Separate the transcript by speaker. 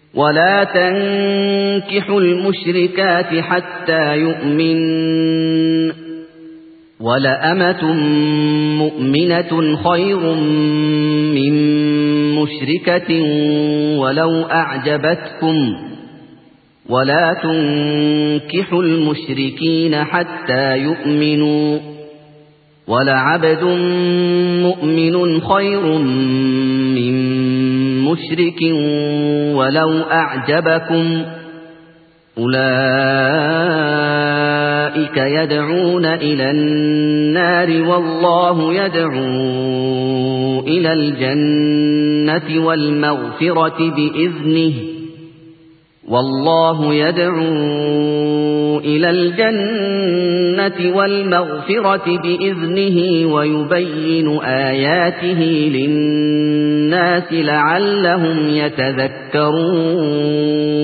Speaker 1: ولا تنكحوا المشركات حتى يؤمن ولأمة مؤمنة خير من مشركة ولو أعجبتكم ولا تنكحوا المشركين حتى يؤمنوا ولعبد مؤمن خير من مشرك ولو أعجبكم أولئك يدعون إلى النار والله يدعو إلى الجنة والمغفرة بإذنه والله يدعو إلى الجنة والمغفرة بإذنه ويبين آياته للناس لعلهم يتذكرون